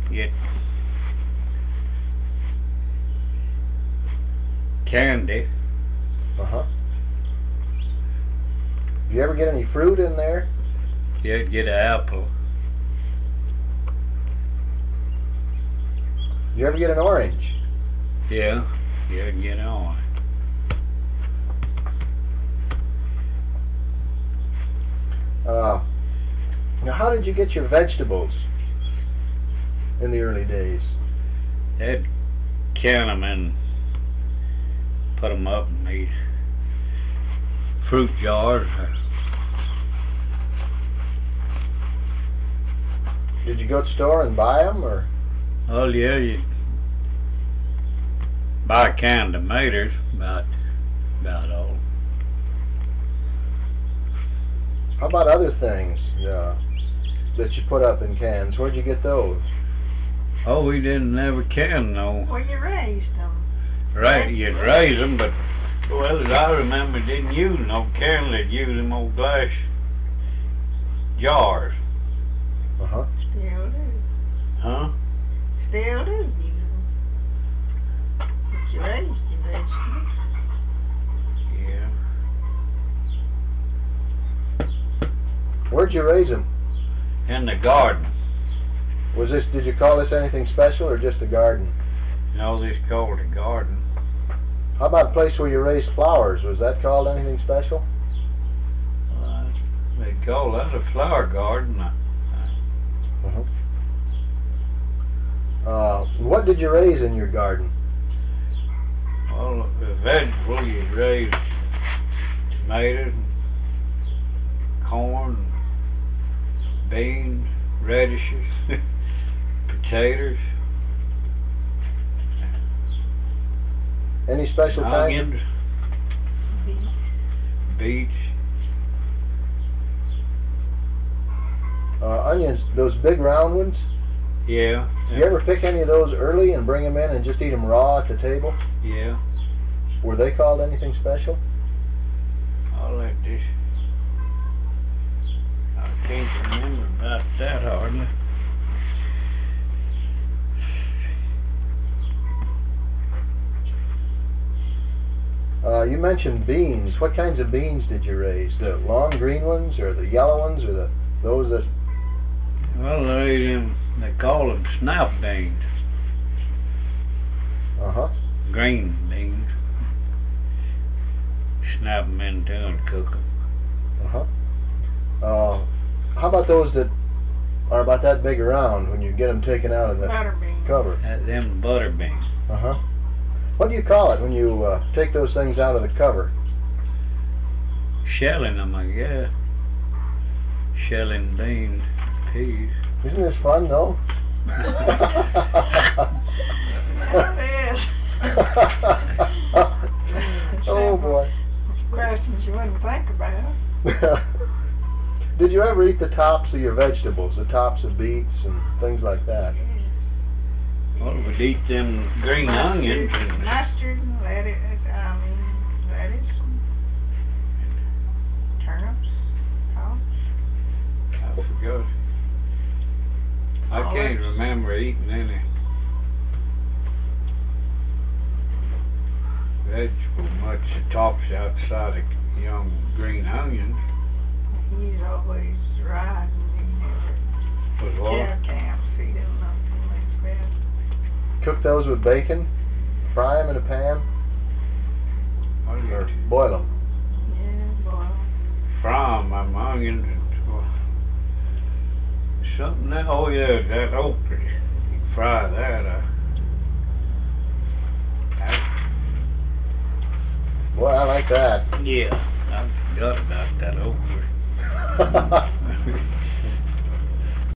get candy. Uh-huh. Do you ever get any fruit in there? You'd get an apple. Do you ever get an orange? Yeah, you'd get on. Now, how did you get your vegetables in the early days? They'd can them and put them up in these fruit jars. Did you go to the store and buy them, or? Oh yeah, you buy a can of tomatoes, about all. How about other things that you put up in cans? Where'd you get those? Oh, we didn't have a can, no. Well, you raised them. Right, you'd raise them, but well, as I remember, didn't use no can. They'd use them old glass jars. Uh-huh. Still do. Huh? Still do use them. But you raised your vegetables. Yeah. Where'd you raise them? In the garden. Did you call this anything special, or just a garden? No, this called a garden. How about a place where you raised flowers? Was that called anything special? They call that a flower garden. What did you raise in your garden? Well, the vegetable you raise tomatoes, corn, beans, radishes, potatoes, Any special kind? onions, beets. Onions, those big round ones? Yeah. You ever pick any of those early and bring them in and just eat them raw at the table? Yeah. Were they called anything special? I'll let this. I can't remember about that hardly. You mentioned beans. What kinds of beans did you raise? The long green ones, or the yellow ones, or those that? Well, they call them snap beans, Uh-huh. green beans. Snap them into and cook them. Uh-huh. How about those that are about that big around when you get them taken out of the Butterbean. cover? Them butter beans. Uh-huh. What do you call it when you take those things out of the cover? Shelling them, I guess. Shelling beans, peas. Isn't this fun, though? It is. Oh, boy. Questions you wouldn't think about. Did you ever eat the tops of your vegetables, the tops of beets and things like that? Well, we'd eat them green onions and Mustard and lettuce, lettuce and turnips, tops. I forgot. I can't remember eating any vegetable much that tops outside of young green onions. He's always riding. He Was never what? cow camps. He didn't know till next bed. Cook those with bacon? Fry them in a pan? What do you Or do? boil them? Yeah, boy. Fry them onions and something that, oh yeah, that okra. You fry that. Boy, I like that. Yeah, I forgot about that okra.